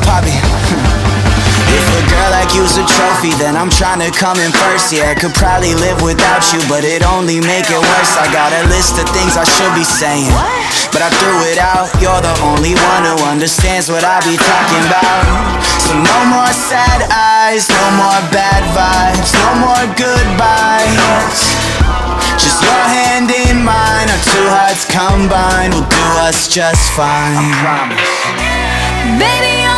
Poppy. If a girl like you's a trophy, then I'm tryna come in first. Yeah, I could probably live without you, but it only make it worse. I got a list of things I should be saying, but I threw it out. You're the only one who understands what I be talking about. So no more sad eyes, no more bad vibes, no more goodbyes. Just your hand in mine, our two hearts combined will do us just fine. I promise. Baby,